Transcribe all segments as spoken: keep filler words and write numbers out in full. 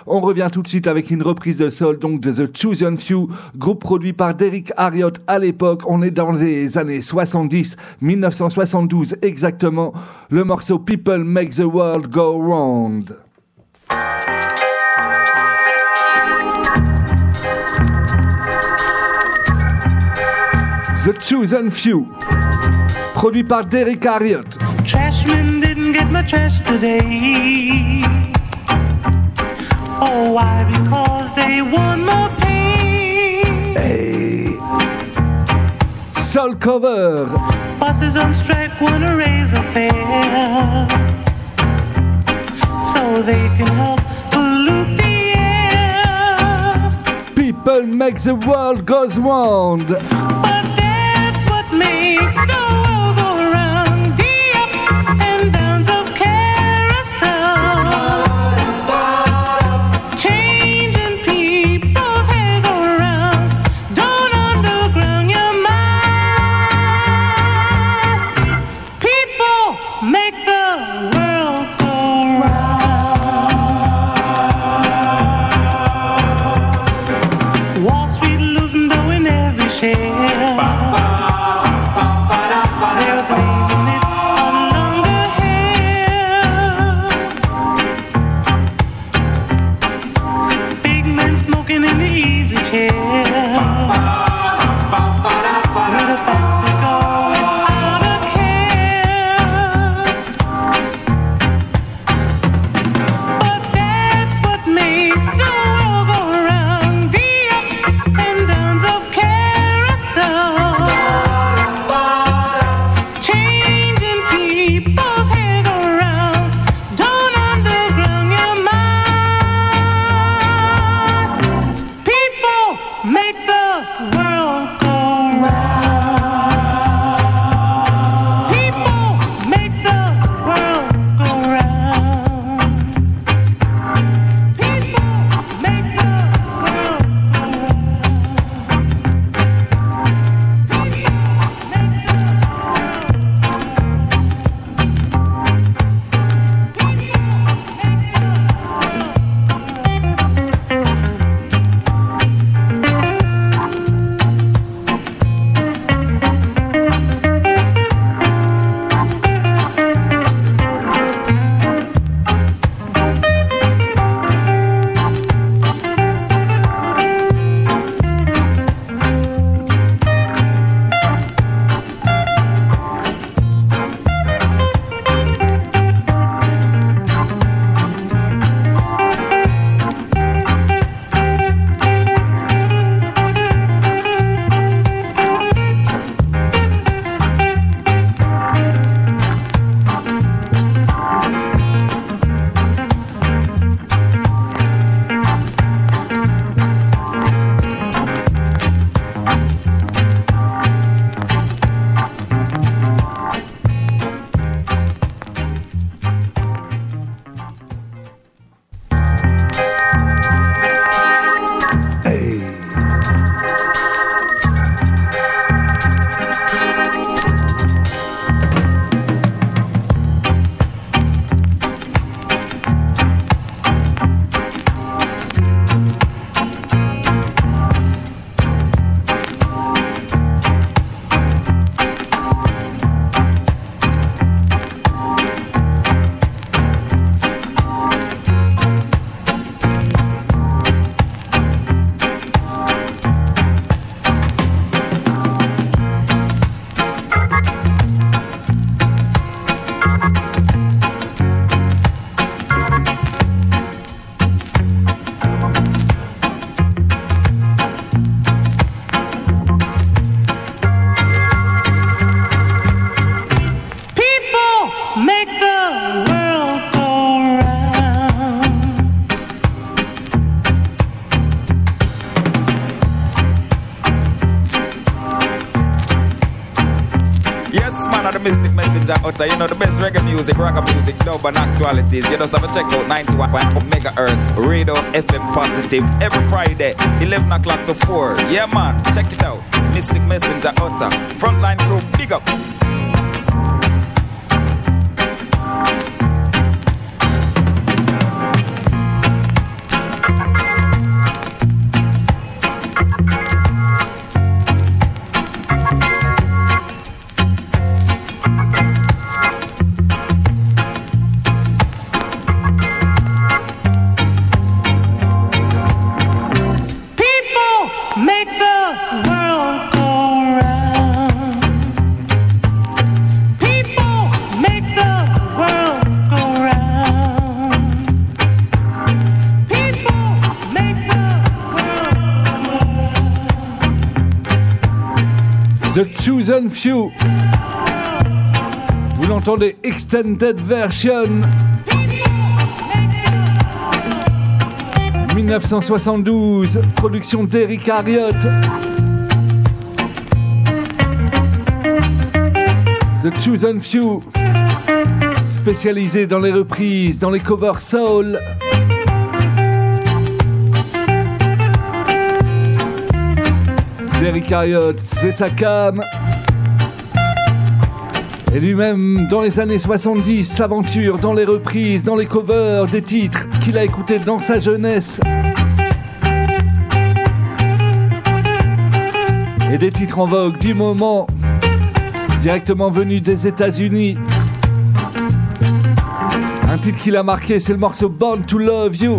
On revient tout de suite avec une reprise de soul, donc de The Chosen Few, groupe produit par Derrick Harriott à l'époque. On est dans les années soixante-dix, dix-neuf cent soixante-douze exactement. Le morceau People Make the World Go Round. The Chosen Few, produit par Derrick Harriott. Trashmen didn't get my trash today. Oh, why? Because they want more pain. Hey. Soul cover. Bosses on strike wanna raise a fare so they can help pollute the air. People make the world goes round. But that's what makes the world go round. The ups and downs of carousel, changing people's head go round. Don't underground your mind. People make the world go round. Wall Street losing dough in every share. They're blaming it on longer hair. Big men smoking in the easy chair. With a fast they go without a care. But that's what makes the world go round. The ups and downs of carousel, changing people's head go round. Don't underground your mind. People make the world go round. People make the world go round. People make the world go Mystic Messenger Utter. You know the best reggae music, rock music, dub and actualities. You know, so check out ninety-one point one megahertz Radio F M Positive every Friday, eleven o'clock to four. Yeah, man, check it out. Mystic Messenger Utter. Frontline crew, big up. The Chosen Few. Vous l'entendez, extended version. dix-neuf cent soixante-douze, production d'Eric Harriott. The Chosen Few, spécialisé dans les reprises, dans les covers soul. D'Eric Harriott, c'est sa cam. Et lui-même, dans les années soixante-dix, s'aventure dans les reprises, dans les covers des titres qu'il a écoutés dans sa jeunesse. Et des titres en vogue du moment, directement venus des États-Unis. Un titre qu'il a marqué, c'est le morceau Born to Love You.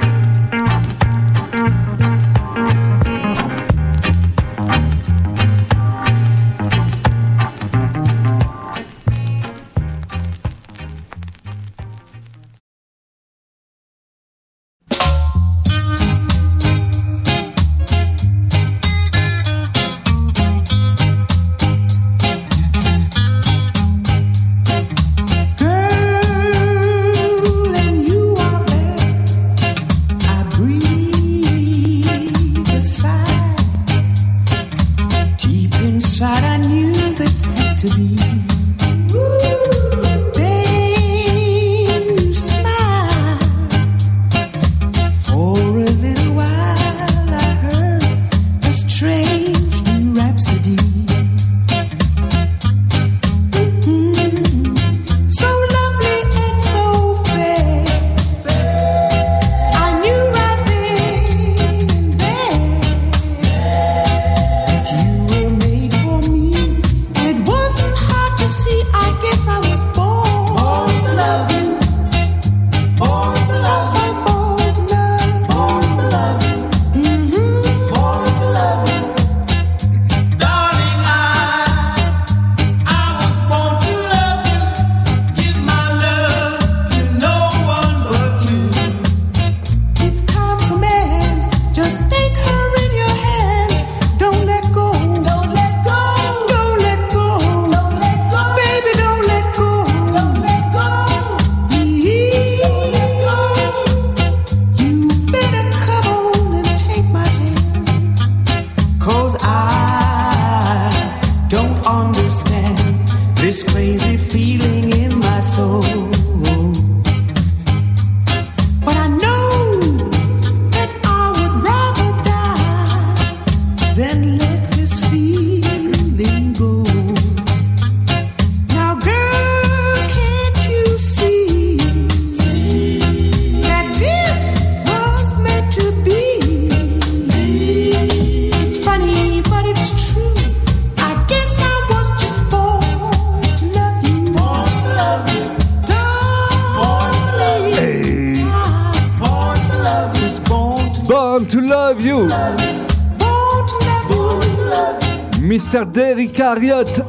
mister D'Eric Harriott.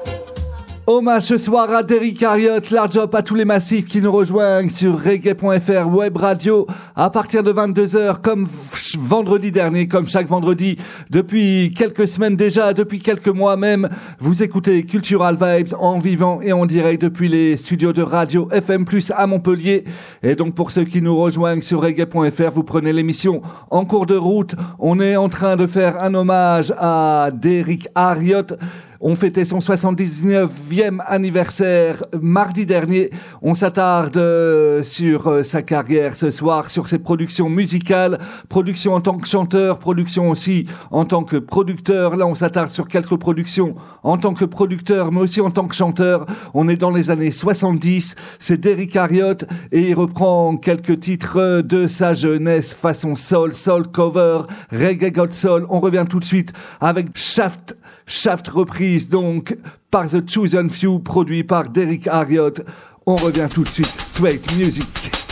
Hommage ce soir à D'Eric Harriott, large up à tous les massifs qui nous rejoignent sur reggae point f r web radio à partir de vingt-deux heures comme vendredi dernier, comme chaque vendredi depuis quelques semaines déjà, depuis quelques mois même. Vous écoutez Cultural Vibes en vivant et en direct depuis les studios de radio F M plus à Montpellier. Et donc pour ceux qui nous rejoignent sur reggae point f r, vous prenez l'émission en cours de route. On est en train de faire un hommage à D'Eric Harriott. On fêtait son soixante-dix-neuvième anniversaire mardi dernier. On s'attarde euh, sur euh, sa carrière ce soir, sur ses productions musicales, production en tant que chanteur, production aussi en tant que producteur. Là, on s'attarde sur quelques productions en tant que producteur, mais aussi en tant que chanteur. On est dans les années soixante-dix. C'est D'Eric Harriott et il reprend quelques titres de sa jeunesse façon soul, soul cover, reggae god soul. On revient tout de suite avec Shaft. Shaft reprise donc par The Chosen Few, produit par D'Eric Harriott. On revient tout de suite. Straight Music.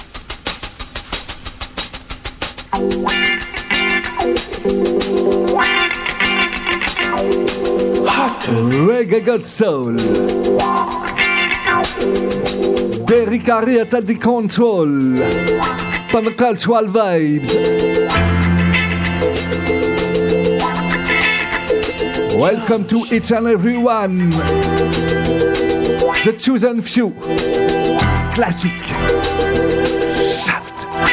Hot Reggae God Soul. D'Eric Harriott at the control. Pan Cultural Vibes. Welcome to each and everyone. The Chosen Few. Classic. Shaft.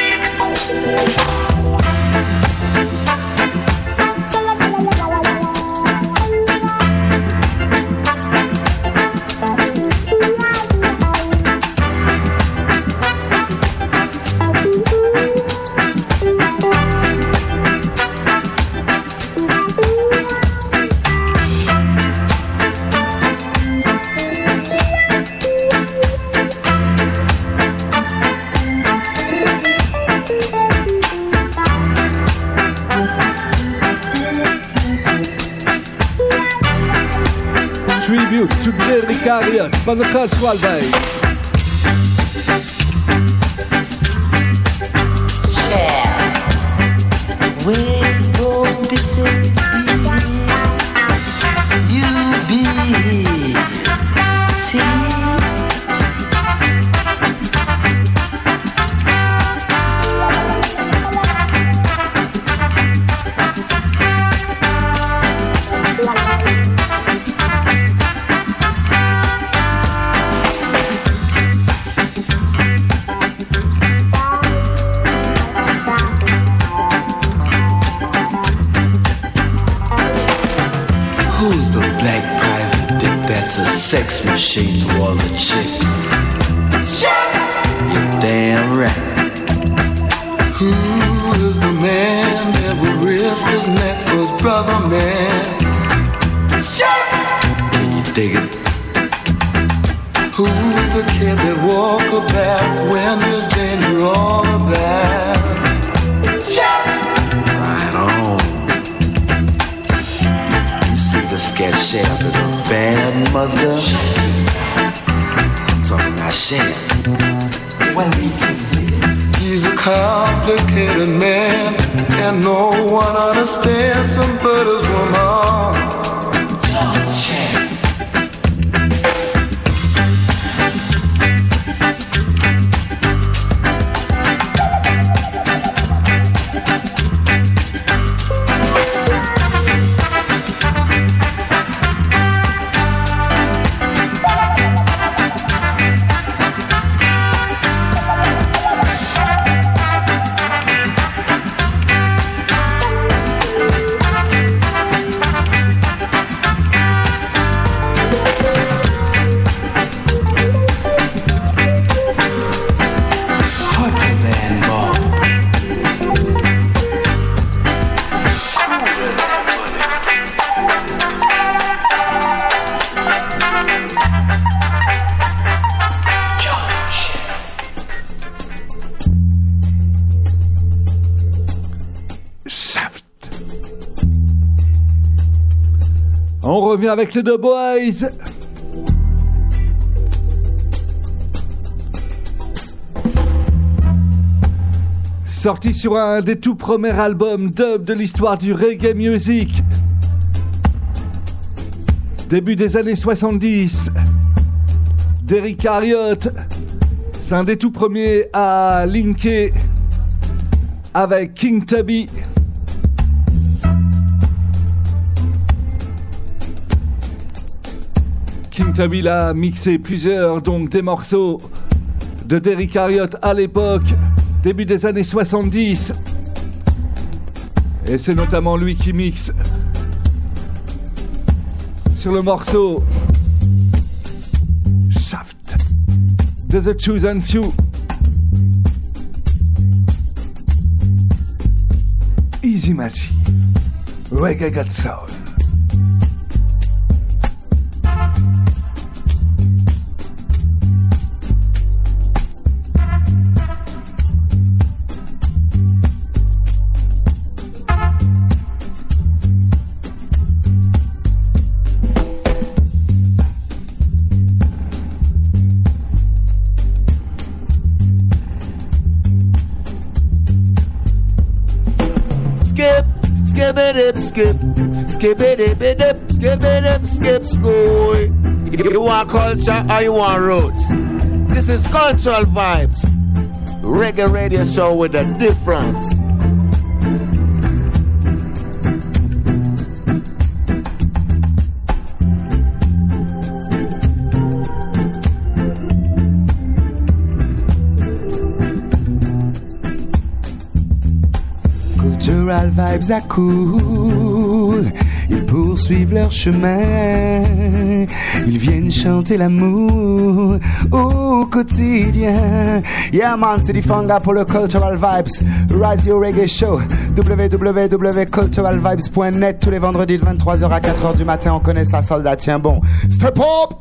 Tribute to Derrick Harriott for the cultural vibes. Share with your pieces, you be see. Sex machine to all the chicks. You're damn right. Who is the man that would risk his neck for his brother, man? Can you dig it? Who's the kid that walk about when there's danger all about? Right on. You see the scat chef is a bad mother. I'm talking about chef. When he can live. He's a complicated man, and no one understands him but his woman. Chef. On revient avec les The Boys. Sorti sur un des tout premiers albums dub de l'histoire du reggae music. Début des années soixante-dix. Derrick Harriott, c'est un des tout premiers à linker avec King Tubby. King Tubby l'a mixé plusieurs, donc des morceaux de Derrick Harriott à l'époque, début des années soixante-dix. Et c'est notamment lui qui mixe sur le morceau Shaft de The Chosen Few. Easy Massive, Reggae Got Soul. Skip, skip, skip it, dip it, dip, skip it, dip, skip school. You want culture or you want roots? This is Cultural Vibes, reggae radio show with a difference. Cultural vibes are cool. Ils poursuivent leur chemin. Ils viennent chanter l'amour au quotidien. Yeah man, c'est Funga pour le Cultural Vibes Radio Reggae Show. w w w point cultural vibes point net tous les vendredis de vingt-trois heures à quatre heures du matin. On connaît ça, soldat. Tiens bon. Step up!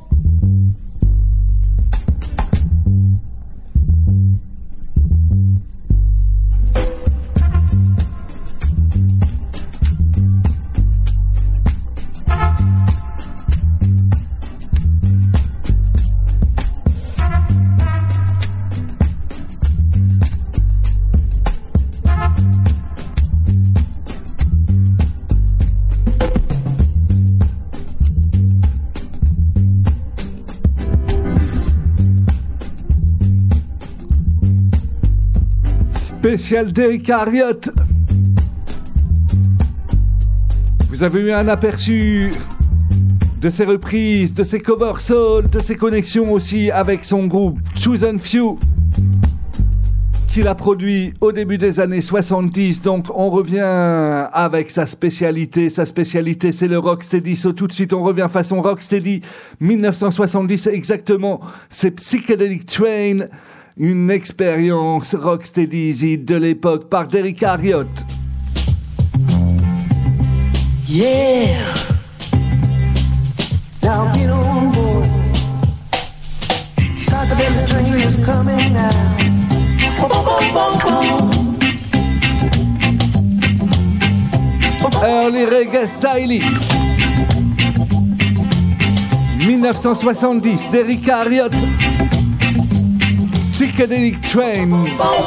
Spécial Derrick Harriott. Vous avez eu un aperçu de ses reprises, de ses covers soul, de ses connexions aussi avec son groupe Chosen Few qu'il a produit au début des années soixante-dix. Donc on revient avec sa spécialité. Sa spécialité c'est le rocksteady. So tout de suite on revient façon rocksteady dix-neuf cent soixante-dix exactement. C'est Psychedelic Train. Une expérience rocksteady de l'époque par Derrick Harriott. Yeah. Now get on board. Psychedelic train is coming now. Boom, boom, boom, boom. Early Reggae Style. dix-neuf cent soixante-dix, Derrick Harriott. Psychedelic Train.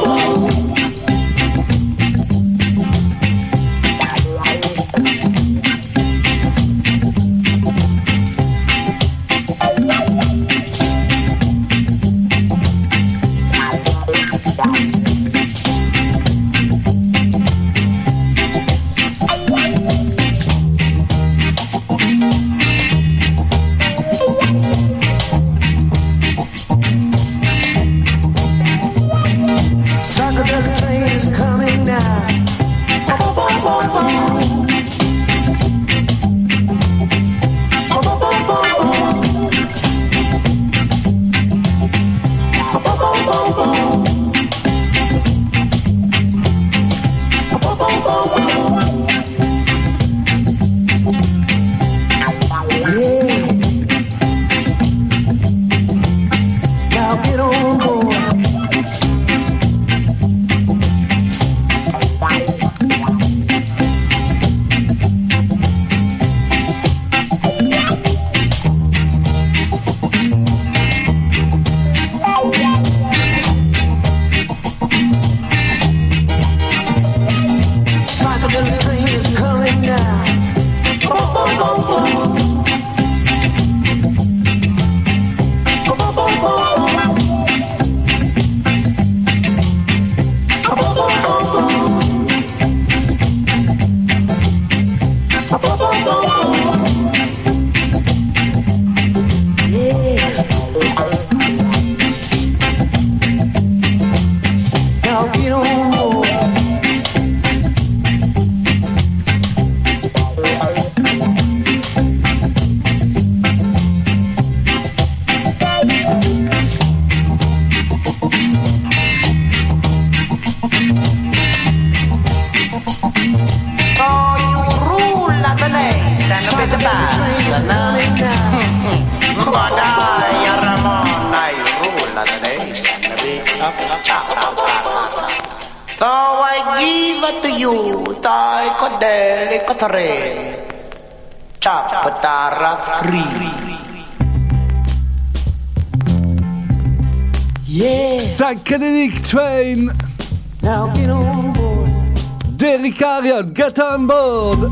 Yeah. Psychedelic Train. Now get on board. Derrick Harriott, get on board.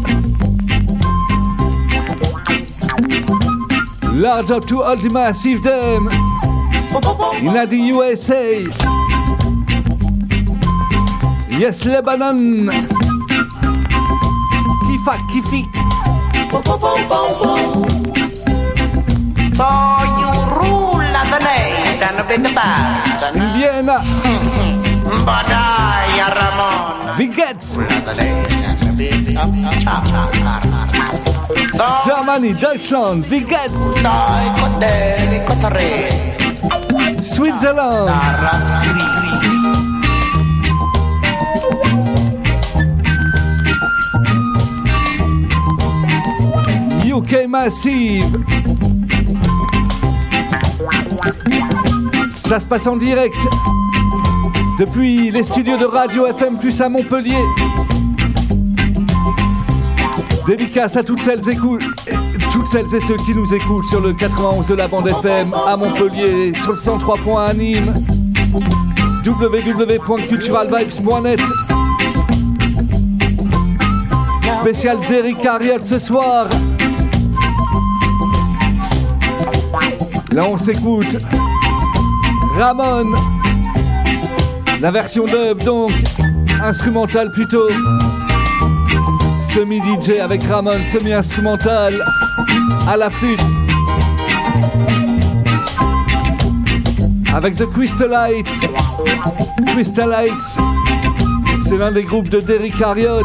Large up to all the massive them. In the U S A. Yes, Lebanon. Kifa, kifi. So you rule the nation with the band. In Vienna. Badaya Ramon. Vigets. Germany, Deutschland, Vigets. Switzerland. U K Massive. Ça se passe en direct depuis les studios de Radio F M plus à Montpellier. Dédicace à toutes celles, écoute, toutes celles et ceux qui nous écoutent sur le quatre-vingt-onze de la bande F M à Montpellier, sur le cent trois point un à Nîmes, w w w point cultural vibes point net. Spécial Derrick Harriott ce soir. Là on s'écoute Ramon, la version dub donc, instrumentale plutôt. Semi-D J avec Ramon, semi-instrumental à la flûte. Avec The Crystalites. Crystalites, c'est l'un des groupes de Derrick Harriott.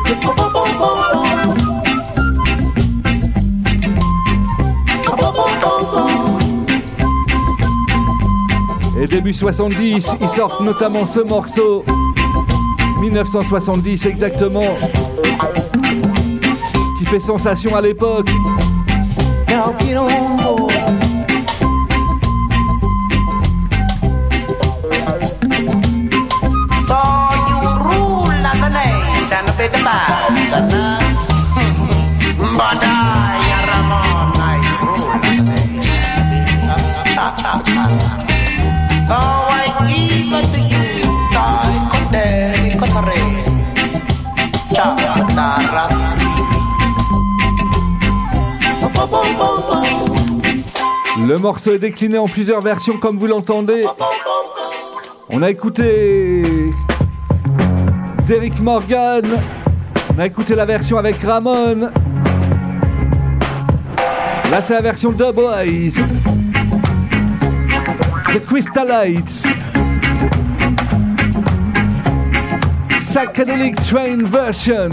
Et début soixante-dix, ils sortent notamment ce morceau, dix-neuf cent soixante-dix exactement, qui fait sensation à l'époque. Now get on board. So you rule the nation with the vibes, but I, Ramon, I rule the nation. So I give it to you, I could dare, could dare, Chapadara. Le morceau est décliné en plusieurs versions comme vous l'entendez. On a écouté Derrick Morgan, on a écouté la version avec Ramon. Là c'est la version The Boys, The Crystalites, Psychedelic Train version.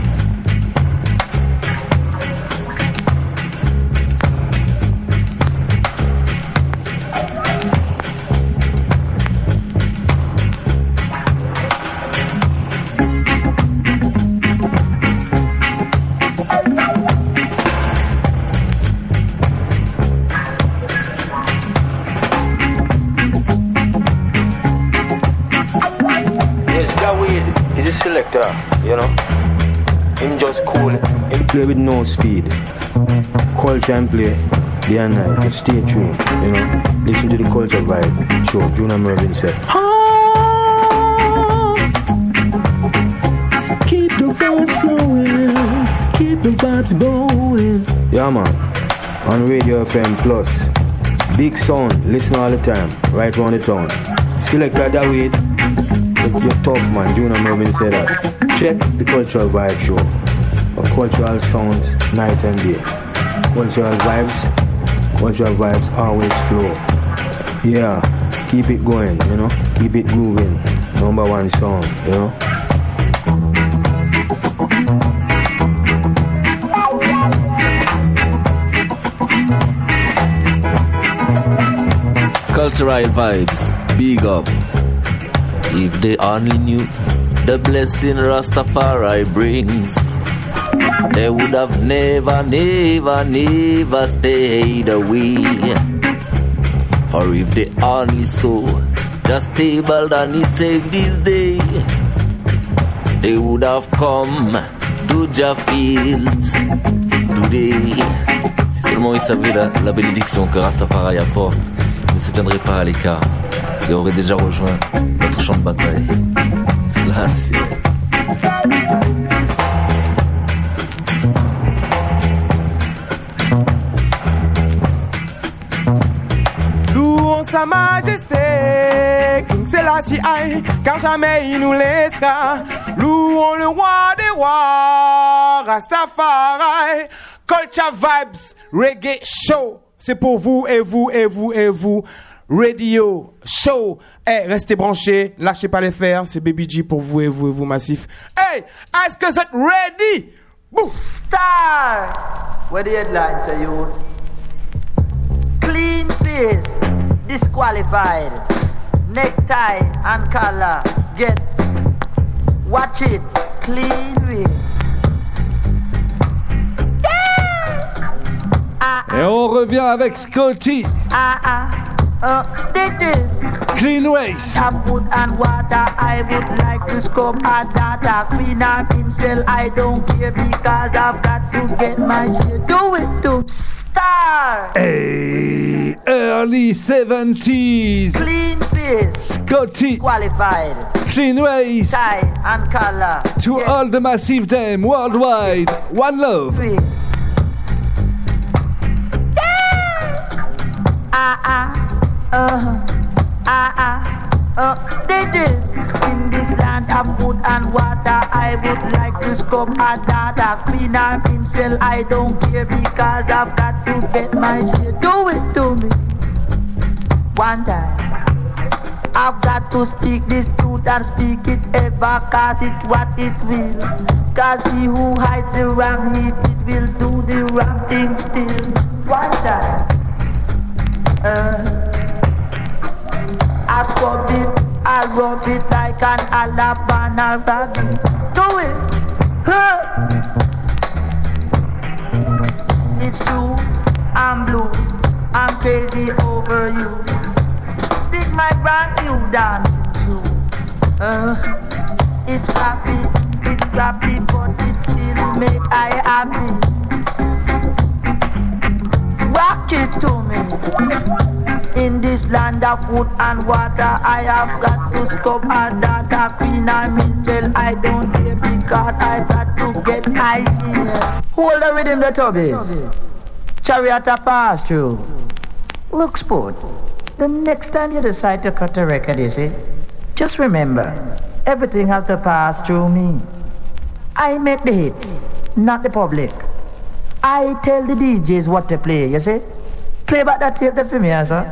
Selector, you know, him just cool, him play with no speed, culture and play day and night, but stay tuned, you know, listen to the culture vibe, show, Junior Mervin said, ah, keep the vibes flowing, keep the vibes going, yeah man, on Radio F M Plus, big sound, listen all the time, right round the town, Selector David, you're tough man, Junior Mervin said that. Check the Cultural Vibe Show. A cultural sounds night and day. Cultural vibes, cultural vibes always flow. Yeah, keep it going, you know, keep it moving. Number one song, you know. Cultural vibes, big up. If they only knew the blessing Rastafari brings, they would have never, never, never stayed away. For if they only saw the stable that he saved this day, they would have come to Jah Fields today. Si seulement ils savaient la, la bénédiction que Rastafari apporte, ils ne se tiendraient pas à l'écart et auraient déjà rejoint notre champ de bataille. C'est là, c'est... Louons sa majesté, King Selassie I, car jamais il nous laissera. Louons le roi des rois, Rastafari. Culture Vibes, Reggae Show, c'est pour vous et vous et vous et vous. Radio Show Hey, restez branchés, lâchez pas les fers, c'est Baby G pour vous et vous et vous massif. Hey, est-ce que vous êtes ready? Bouf! Star! Where the headlines are you? Clean face, disqualified. Necktie and collar, get. Watch it, clean face. Et on revient avec Scotty. Ah ah, uh, this is Clean Race. I food and water. I would like to scrub a data. Clean up until I don't care because I've got to get my shit. Do it to Star. Hey, early seventies. Clean face. Scotty. Qualified. Clean Race. Tie and collar. To Get all the massive them worldwide. One love. free. Ah ah, uh, ah ah, uh, this is in this land of food and water. I would like to scrub a data, clean up until I don't care because I've got to get my shit. Do it to me one time. I've got to speak this truth and speak it ever, cause it's what it will. Cause he who hides the wrong heat, it will do the wrong thing still. One time. Uh, I scrub it, I rub it like an Alabama rabbit. Do it, huh? It's true, I'm blue, I'm crazy over you. Dig my brand new dancing shoe. Uh, it's happy, it's scrappy, but it still make I happy. Rock it to me. In this land of food and water, I have got to scrub a data, clean and until I don't care because I got to get ice here. Hold the rhythm, the tubbies. Chariot a pass through. Look, sport, the next time you decide to cut a record, you see, just remember, everything has to pass through me. I make the hits, not the public. I tell the D Js what to play, you see? Play back that tape there for me, sir.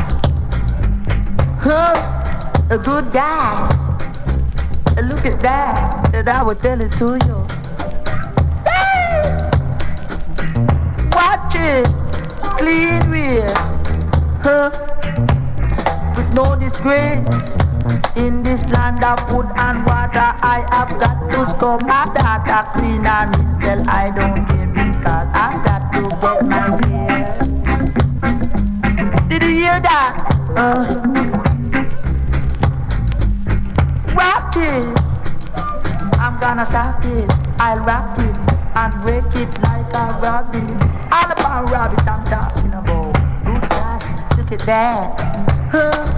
Huh? A good dance. Look at that. And I will tell it to you. Watch it. Clean wheels. Huh? With no disgrace. In this land of food and water, I have got to scrub my data clean and until I don't care because I've got to get my share. Did you hear that? Uh, rock it. I'm gonna sock it. I'll rock it and break it like a rabbit. All about rabbit I'm talking about. Look at that. Look at that. Huh?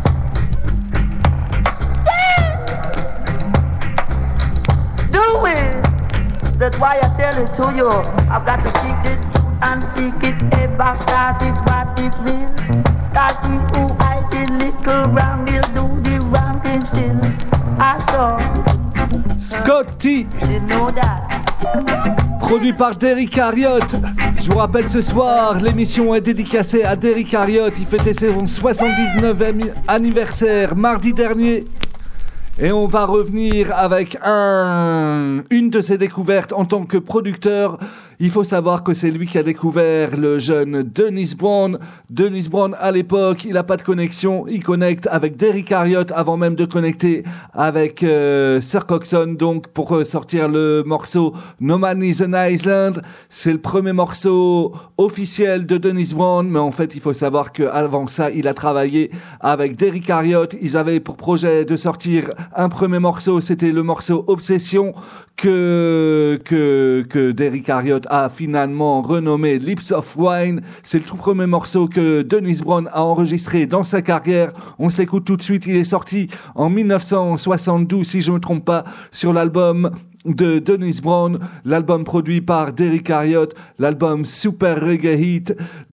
Do it. That's why I tell it to you. I've got to seek the truth and seek it ever, cause it's what it will. Cause he who I did little wrong will do the wrong thing still. I saw Scotty. You know that. Produit par Derrick Harriott. Je vous rappelle ce soir, l'émission est dédicacée à Derrick Harriott. Il fêtait son soixante-dix-neuvième anniversaire mardi dernier. Et on va revenir avec un, une de ses découvertes en tant que producteur. Il faut savoir que c'est lui qui a découvert le jeune Dennis Brown. Dennis Brown, à l'époque, il n'a pas de connexion. Il connecte avec Derrick Harriott avant même de connecter avec euh, Sir Coxsone. Donc, pour euh, sortir le morceau No Man is an Island, c'est le premier morceau officiel de Dennis Brown. Mais en fait, il faut savoir qu'avant ça, il a travaillé avec Derrick Harriott. Ils avaient pour projet de sortir un premier morceau. C'était le morceau Obsession que, que, que Derrick Harriott a finalement renommé Lips of Wine. C'est le tout premier morceau que Dennis Brown a enregistré dans sa carrière. On s'écoute tout de suite. Il est sorti en dix-neuf cent soixante-douze, si je me trompe pas, sur l'album de Dennis Brown, l'album produit par Derrick Harriott, l'album Super Reggae Hit.